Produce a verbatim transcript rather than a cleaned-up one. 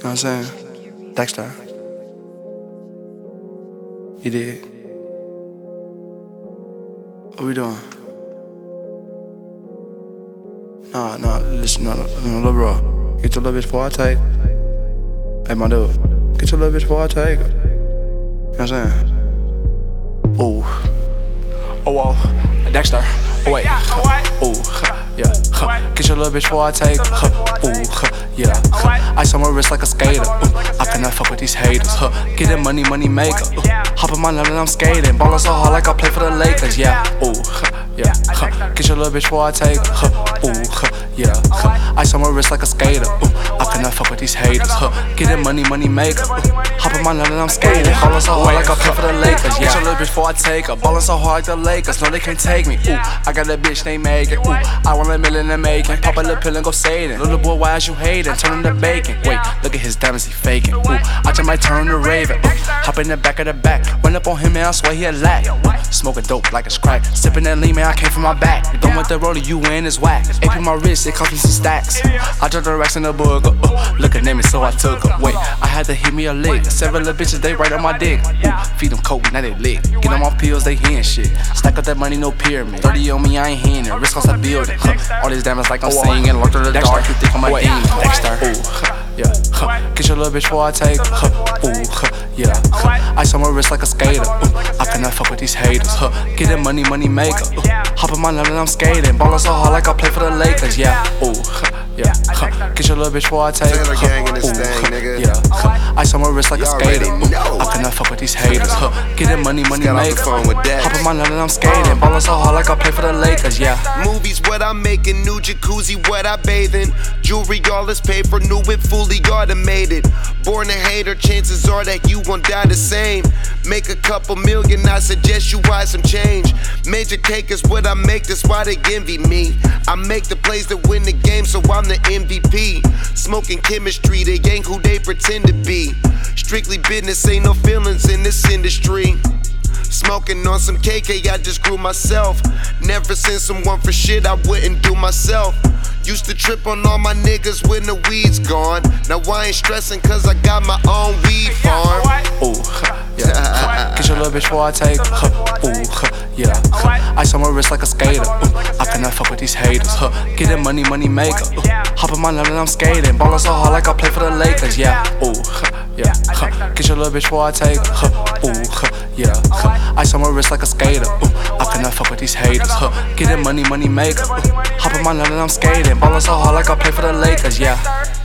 what I'm saying? Dexter. You did. What we doing? Nah, nah, listen, no, no, no, little bro. Get your little bitch before I take. Hey, my dude. Get your little bitch before I take. You know what I'm saying? Ooh. Oh, whoa. Dexter. Oh, wait. Ooh. Yeah. Get your little bitch before I take. Ooh. Yeah. Ice on my wrist like a skater. Ooh. I cannot fuck with these haters. Get that money, money maker. Ooh. Hop in my lane and I'm skating. Ballin' so hard like I play for the Lakers. Yeah. Ooh. Yeah. Get your little bitch before I take. Ooh. Yeah. Ice on my wrist like a skater. Ooh. I cannot fuck with these haters. Get that money, money maker. Ooh. Hop in my lane and I'm skating. Ballin' so hard like I play for the Lakers. Yeah. Get your little bitch before I take her. Ballin' so hard like the Lakers. No, they can't take me. Ooh. I got that bitch named Megan. Ooh. I want a million and making. Pop a little pill and go Satan. Little boy, why is you hating? Turn him to bacon. Wait, look at his diamonds, he faking. Ooh. I just might turn him to Raven. Ooh. Hop in the back of the back. Run up on him and I swear he a lack. Smoking dope like it's crack. Sipping that lean, man, I came from my back. Don't want the roller, you win is whack. A P my wrist, it cost me some stacks. I dropped the racks in the burger. Uh, looking at me, so I took her. Wait, I had to hit me a lick. Several little bitches, they right on my dick. Ooh, feed them coke, now they lick. Get on my pills, they hearing shit. Stack up that money, no pyramid. thirty on me, I ain't hearing it. Risk cost a building. Huh. All these diamonds like I'm singing. Locked in the dark, you think I'm a demon. Dexter. Ooh, yeah. Huh. Get your little bitch before I take. Huh. Ooh, huh. Yeah. Huh. Ice on my wrist like a skater. Ooh. I cannot fuck with these haters. Huh. Get that money, money maker. Ooh. Hop in my lane and I'm skating. Ballin' so hard like I play for the Lakers. Yeah. Ooh. Huh. Yeah. Huh. Get your little bitch before I take. Taylor gang in this thing, nigga. Yeah. Huh. Ice on my wrist like a skater. Ooh. Know. I cannot fuck with these haters. Huh. Get that money, money Got off the maker. phone with Dex. Hop in my lane and I'm skating. Ballin' so hard like I play for the Lakers. Yeah. Movies, what I'm making, new jacuzzi, what I bathe in. Jewelry, all this paper, new and fully automated. Born a hater, chances are that you gon' die the same. Make a couple million, I suggest you buy some change. Major cake is what I make, that's why they envy me. I make the plays that win the game, so I'm the M V P. Smoking chemistry, they ain't who they pretend to be. Strictly business, ain't no feelings in this industry. Smoking on some K K, I just grew myself. Never seen someone for shit I wouldn't do myself. Used to trip on all my niggas when the weed's gone. Now I ain't stressing cause I got my own weed farm. Ooh, yeah. Get your little bitch before I take. Ooh, yeah. Ice on my wrist like a skater. Ooh, I cannot fuck with these haters. Get that money, money maker. Ooh, hop in my lane and I'm skating. Ballin' so hard like I play for the Lakers. Yeah. Ooh, yeah. Get your little bitch before I take. Ooh, yeah. Ice on my wrist like a skater. Ooh, I cannot fuck with these haters. Get that money, money maker. Ooh, hop in my lane and I'm skating. Ballin' so hard like I play for the Lakers. Yeah.